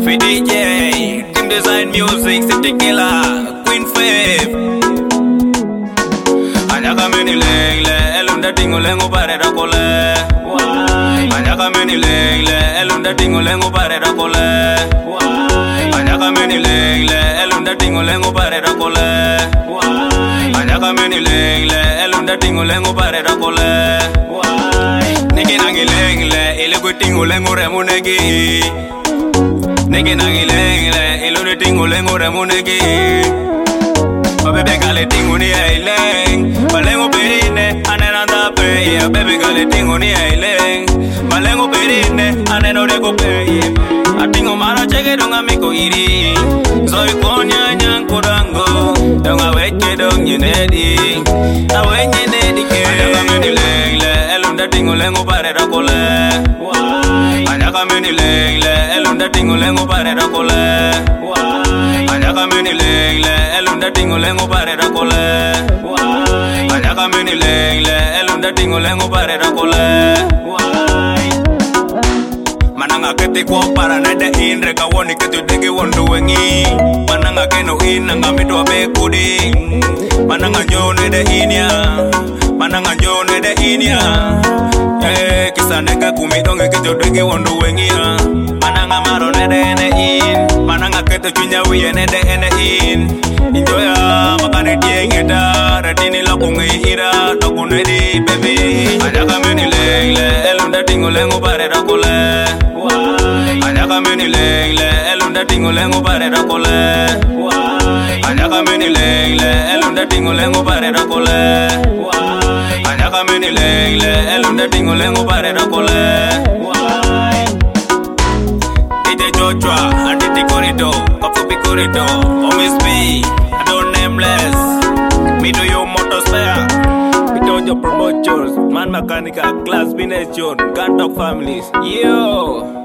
for DJ, Team Design Music, City Killer, Queen Fave. Anyaka meni lengle, elunda tingo lengo pare da kole. Anyaka meni lengle, elunda tingo lengo pare da kole. Anyaka meni lengle, elunda tingo lengo pare da kole. Anyaka meni lengle, elunda tingo lengo pare da kole. Niki nangi lengle, ile kutingo lengo remunegi. Niki nangi lengle, ile tingo lengo remunegi. Baby gale tingo ni aileng, malengo perine anenanda pe. Baby gale tingo ni aileng, malengo perine aneno reko pe. Atingo mara cheke donga miko iri, soy konya nyankurango, donga weche dong yenedi, awenye nedi ke. Anyaka meni lengle, elunda tingo lengo pare da kole. Anyaka meni lengle, elunda tingo lengo pare da kole. Anyaka meni lengle, elunda tingo lengo pare da kole. Anyaka meni lengle, elunda tingo lengo pare da kole. Mananga kete kwa para nede in reka woni ketu degi wondu wengi. Mananga keno in nanga mitu abe kudi. Mananga nyo nede inya, mananga nyo nede inya. Kisa nega kumidonge ketu degi wondu wengi. Mananga maro nede ene in, mananga kete chunya wiye nede ene in. Enjoya makane diengeta, redini lakungi ira, toku nedi baby. Anyaka meni lengle, elunda tingo lengo pare da kole. Anyaka meni lengle, elunda tingo lengo pare da kole. Anyaka meni lengle, elunda tingo lengo pare da kole. Anyaka meni lengle, elunda tingo lengo pare da kole. DJ Joshua, Aditi Corridor, Kafupi Corridor, Omis B, Adon Nameless, Mido Yo Motosphere, Mitojo Promotions, Man Mechanica, Class B Nation, Gun Talk Families, yo.